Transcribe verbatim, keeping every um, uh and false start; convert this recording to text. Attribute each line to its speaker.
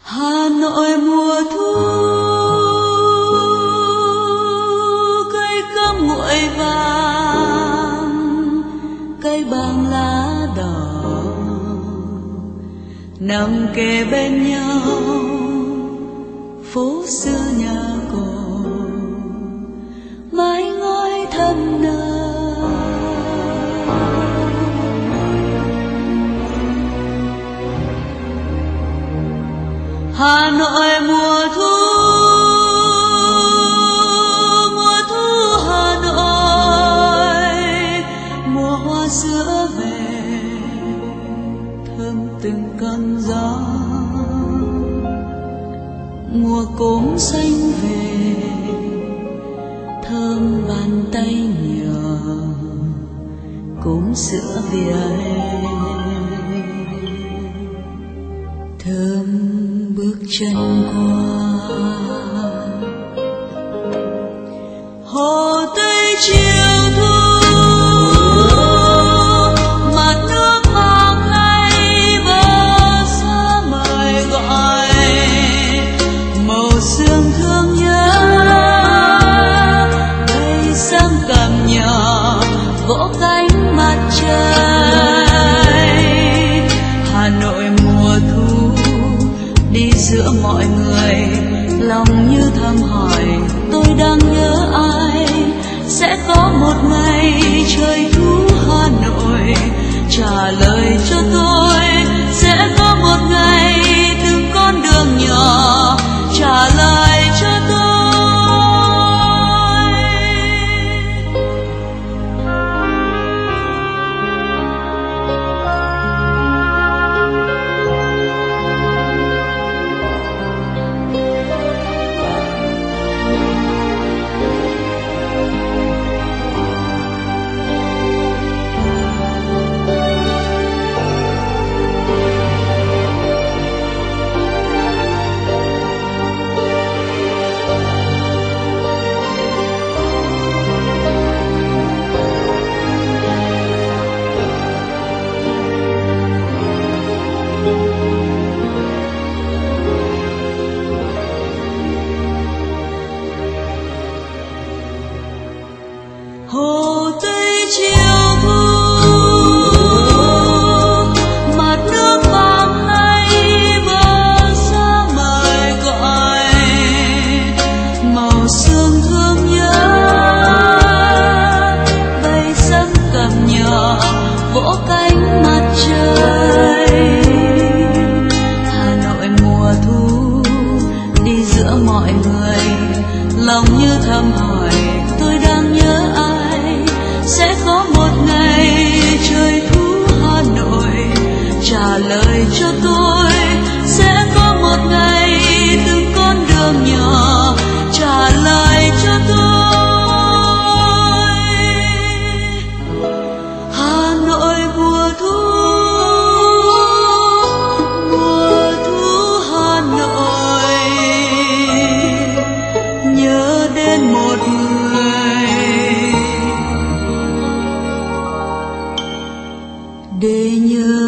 Speaker 1: Hà Nội mùa thu, cây cam nguội vàng, cây bằng lá đỏ nằm kề bên nhau, phố xưa nhà cổ mái ngói thầm nở. Hà Nội mùa thu, mùa thu Hà Nội, mùa hoa sữa về thơm từng cơn gió, mùa cốm xanh về thơm bàn tay nhỏ, cốm sữa về thơm bước chân qua. Hồ Tây chiều thu, mặt nước vàng lay bờ xa mời gọi, màu sương thương nhớ cây sâm cầm nhỏ vỗ cánh mặt trời. Hà Nội mùa thu đi giữa mọi người, lòng như thầm hỏi tôi đang nhớ ai. Sẽ có một ngày trời thu Hà Nội trả lời cho tôi. Sẽ có một ngày từng con đường nhỏ trả lời cho tôi. Hồ Tây chiều thu, mặt nước vàng lay bờ xa mời gọi, màu sương thương nhớ bay sấm cầm nhỏ vỗ cánh mặt trời. Hà Nội mùa thu đi giữa mọi người, lòng như thầm hỏi tôi đang nhớ ai. Sẽ có một ngày trời thu Hà Nội trả lời cho tôi. Sẽ có một ngày từng con đường nhỏ trả lời cho tôi. Hà Nội mùa thu, mùa thu Hà Nội, nhớ đến một người để nhớ.